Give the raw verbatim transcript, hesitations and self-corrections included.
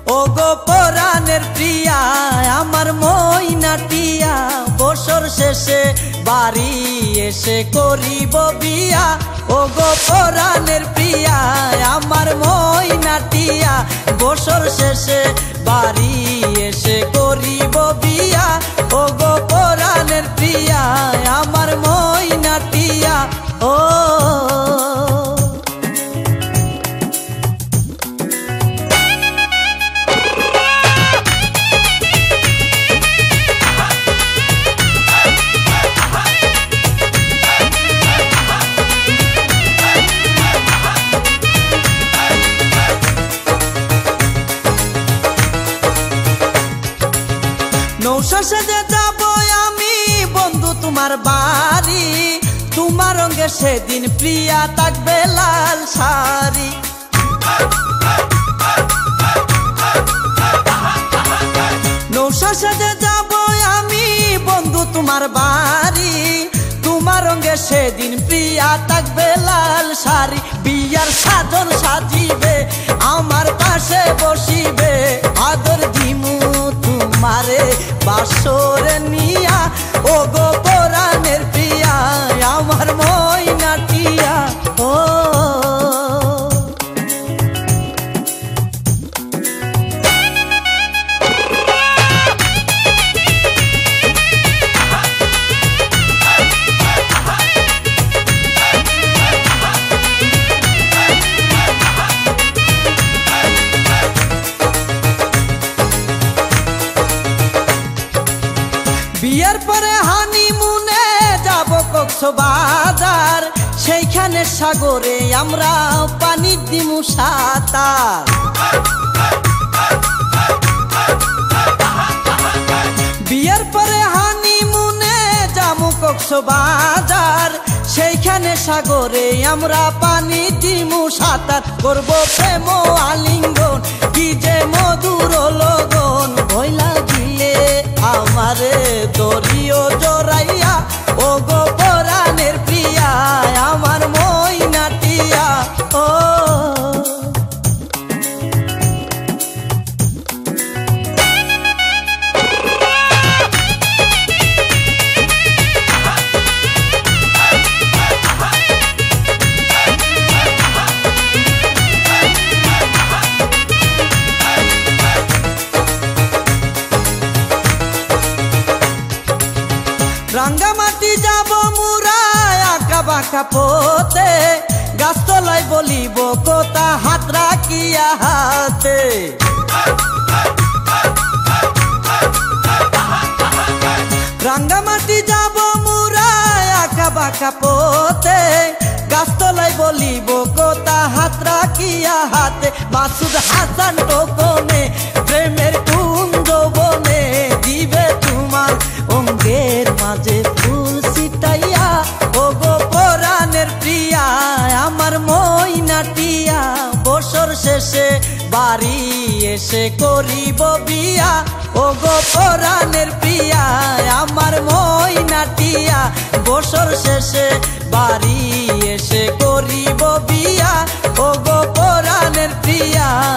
ও গো পরাণের প্রিয়া আমার ময়নাটিয়া, বছর শেষে বাড়ি এসে করিব বিয়া। ও গো পরাণের প্রিয়া আমার ময়নাটিয়া, বছর শেষে বাড়ি এসে করিব বিয়া। ও গো পরাণের প্রিয়া আমার ময়নাটিয়া। ও নৌশা সেজে যাব আমি বন্ধু তোমার বাড়ি, তোমার রঙে সেদিন প্রিয়া থাকবে লাল শাড়ি। নৌশা সেজে যাব আমি বন্ধু তোমার বাড়ি, তোমার রঙে সেদিন প্রিয়া থাকবে লাল শাড়ি। বিয়ার সাজন সাজিবে আমার পাশে বসিবে, আদর দিমু তোমারে বাসরে নিয়া। ও গো পরাণের প্রিয়া আমার ময়নাটিয়া। ও বিয়ের পরে হানিমুনে যাব কক্সবাজার, সেইখানে সাগরে আমরা পানি দিমু সাঁতার। বিয়ের পরে হানিমুনে যাব কক্সবাজার, সেইখানে সাগরে আমরা পানি দিমু সাঁতার। করব প্রেম আলিঙ্গন কি যে মধুর লগন, ভইলা গিলে আমারে দরিও জড়াইয়া। ও গো পরাণের প্রিয়া আমার ময়নাটিয়া। ও রাঙ্গামাটি যাব মুরা আঁকা বাঁকা পথে, গাছতলায় বলিব কথা হাত রাখিয়া হাতে। রাঙ্গামাটি যাব মুরা আঁকা বাঁকা পথে, গাছতলায় বলিব কথা হাত রাখিয়া হাতে। মাসুদ হাসান টোকনে প্রেমের কুঞ্জ বনে, দিবে তোমার অঙ্গের মাঝে ফুল ছিটাইয়া। ও গো পরাণের প্রিয়া আমার ময়নাটিয়া, বছর শেষে বাড়ি এসে করিব বিয়া। ও গো পরাণের প্রিয়া আমার ময়নাটিয়া, বছর শেষে বাড়ি এসে করিব বিয়া। ও গো পরাণের প্রিয়া।